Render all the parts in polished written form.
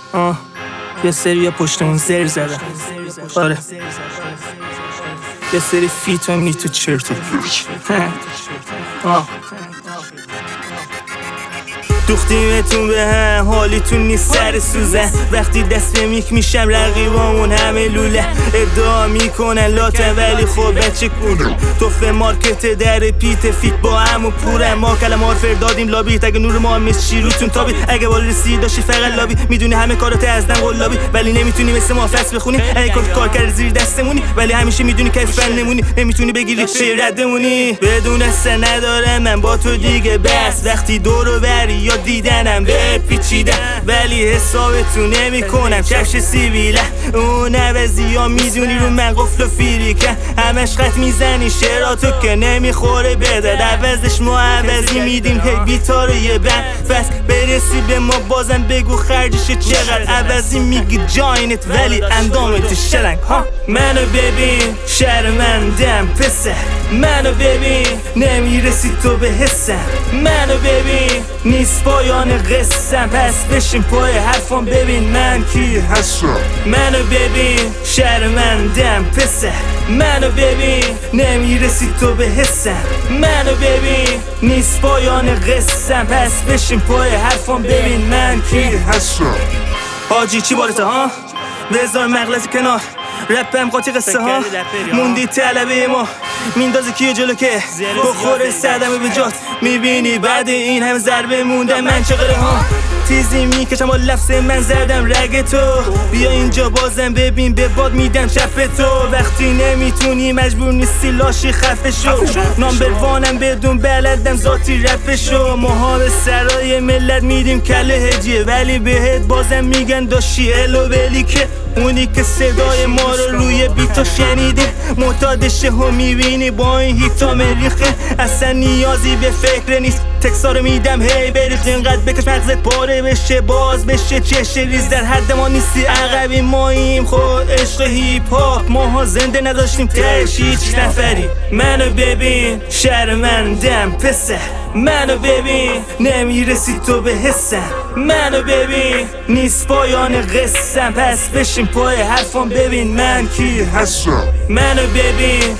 یه سری پشتمون زر زدن. آره یه سری فیت و میت و چرتی. دوختیمتون به هم، حالیتون نیست سر سوزن. وقتی دست به میک میشم رقیبامون همه لوله. ادعا میکنن لاتن ولی خب بچه کن. توف مارکت در پیت فیت با همون پوره. ما کلمار فردادیم لابی، اگه نور ما مثل شیروتون تابی. اگه بال رسید داشتی فقط لابی، میدونی همه کارات ازدن قلابی. ولی نمیتونی مثل ما فصل بخونی. اگه کار کرد زیر دستمونی، ولی همیشه میدونی که فن نمونی. نمیتونی بگیری چه ردمونی. بدون سه ندارم من با تو دیگه بس. وقتی دورو بری یا دیدنم به پیچیدم، ولی حسابتو نمی کنم. کفش سیویله اون عوضی ها میدونی رو من قفل و فیریکن. همش خط میزنی شراتو که نمیخوره بدد. عوضش ما عوضی میدیم هی بیتارو یه بند. پس برسی به ما بازم بگو خرجش چقدر. عوضی میگی جاینت ولی اندامت شرنگ. منو ببین شرمندم پسر، منو ببین نمیرسی تو به حسم. منو ببین نیست پایان قصم، پس بشین پای حرفم ببین من کی هستم. منو ببین شرمندم پسر، منو ببین نمیرسی تو به حسم. منو ببین نیست پایان قصم، پس بشین پای حرفم ببین من کی هستم. حاجی چی بارته بذار مغلط کنار. رپم قاطی قصه ها موندی طلبه ما. میندازی کیو جلو که بخوره صدمه به جات. میبینی بعد این هم ضربه موندم من چقدر تیزی میکشم با لفظ من زدم رگ تو. بیا اینجا بازم ببین به باد میدم چپ تو. وقتی نمیتونی مجبور نیستی لاشی خفه شو. نامبر وانم بدون بلدم ذاتی رپ شو. ماها به سرای ملت میدیم کله هجیه، ولی بهت بازم میگن داشی الو بلی که اونی که صدای ما رو روی بیتا شنیدی. معتادشه و میبینی با این هیتا مریخه. اصلا نیازی به فکر نیست، تکسا رو میدم هی بریز. اینقدر بکش مغزت پاره بشه باز بشه چشه ریز. در حد ما نیستی عقبی ماییم خود عشق هیپ هاپ. ماها زنده نداشتیم تهش هیچ نفری. منو ببین شرمندم پسر، منو ببین نمیرسی تو به حسم. منو ببین نیست پایان قصم، پس بشین پای حرفم ببین من کی هستم. منو ببین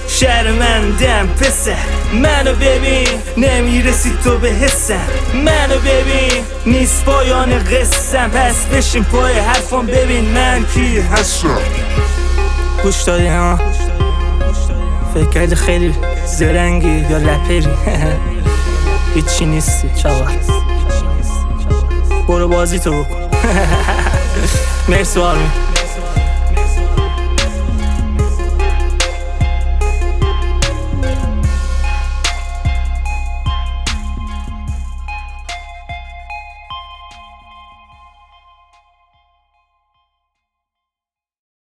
شرمندم پسر، منو ببین نمیرسی تو به حسم. منو ببین نیست پایان قصم، پس بشین پای حرفم ببین من کی هستم. گوش دادی ها؟ فکر کردی خیلی زرنگی یا رپری؟ هیچی نیستی چاقا، برو بازی تو بکن. مرسی آرمین.